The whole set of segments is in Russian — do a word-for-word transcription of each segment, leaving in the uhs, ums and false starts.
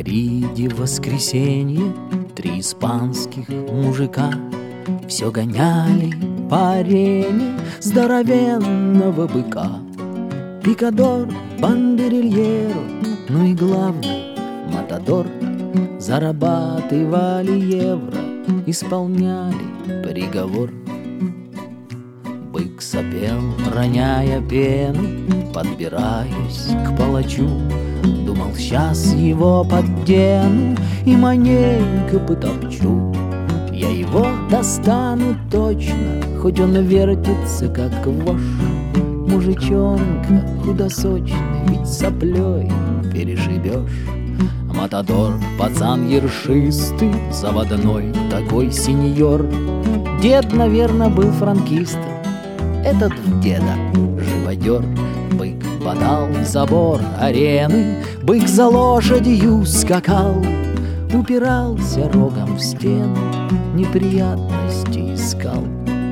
кориде в воскресенье три испанских мужика все гоняли по арене здоровенного быка. Пикадор, бандерильеро, ну и главный матадор зарабатывали евро, исполняли приговор. Бык сопел, роняя пену, подбираясь к палачу. Думал, сейчас его поддену и маленько потопчу. Я его достану точно, хоть он вертится, как вошь. Мужичонка худосочный, ведь соплей перешибешь. Матадор, пацан ершистый, заводной такой сеньор. Дед, наверное, был франкистом, этот в деда живодер. Бык подал забор арены, бык за лошадью скакал, упирался рогом в стену, неприятности искал.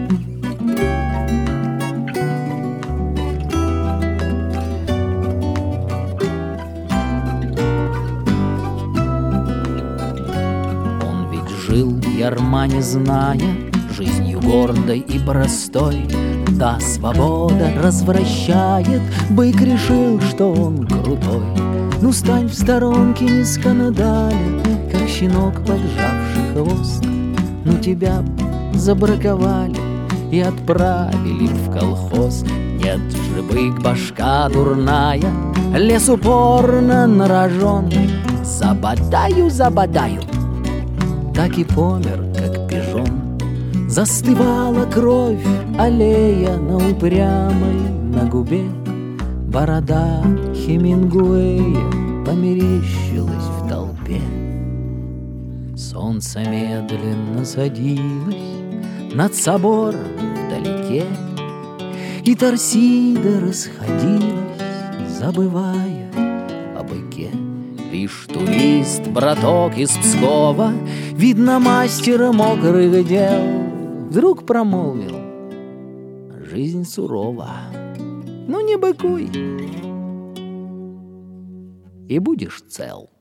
Он ведь жил, ярма не зная, жизнью гордой и простой. Да, свобода развращает, бык решил, что он крутой. Ну, стань в сторонке низко надаля, как щенок, поджавший хвост. Ну, тебя забраковали и отправили в колхоз. Нет же, бык, башка дурная, лес упорно на рожон. Забодаю, забодаю, так и помер, как пижон. Застывала кровь, аллея на упрямой на губе. Борода Хемингуэя померещилась в толпе. Солнце медленно садилось над собором вдалеке, и Торсида расходилась, забывая о быке. Лишь турист, браток из Пскова, видно, мастера мокрых дел, вдруг промолвил: жизнь сурова, ну не быкуй, и будешь цел.